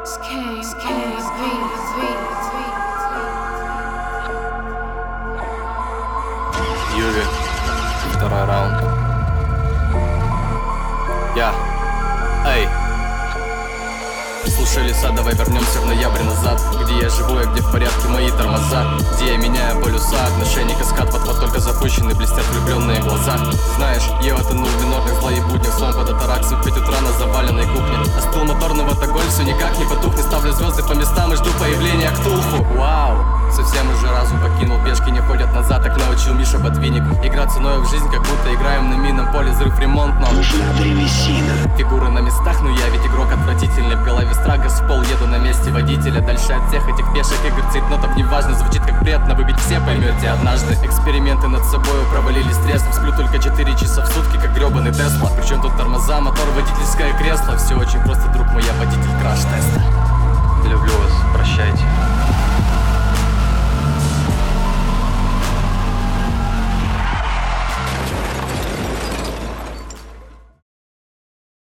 Юви, второй раунд. Эй. Слушай, леса, давай вернемся в ноябрь назад. Где я живу и где в порядке мои тормоза. Где я меняю полюса, отношения каскад. Под только запущены, блестят влюбленные глаза. Знаешь, я утонул в минорных злоих буднях. Сон под атараксом в 5 утра на заваленной кухне. Остыл мотор, но Ватаголь все никак не потухнет. Ставлю звезды по местам и жду появления Ктулху. Вау, совсем уже разум покинул. Пешки не ходят назад, так научил Миша Ботвинник. Игра ценой в жизнь, как будто играем на минном поле. Взрыв, ремонт, но нужна древесина. Фигуры на местах, но я ведь игрок отвратительный. В голове страгас в пол, еду на месте водителя. Дальше от всех этих пешек игр цейтнотов неважно. Звучит как бред, но вы ведь все поймете однажды. Эксперименты над собой провалились треском. Сплю только 4 часа в сутки, как гребаный Тесла. Причем тут тормоза, мотор, водительское кресло. Все очень просто, друг мой, я водитель краш.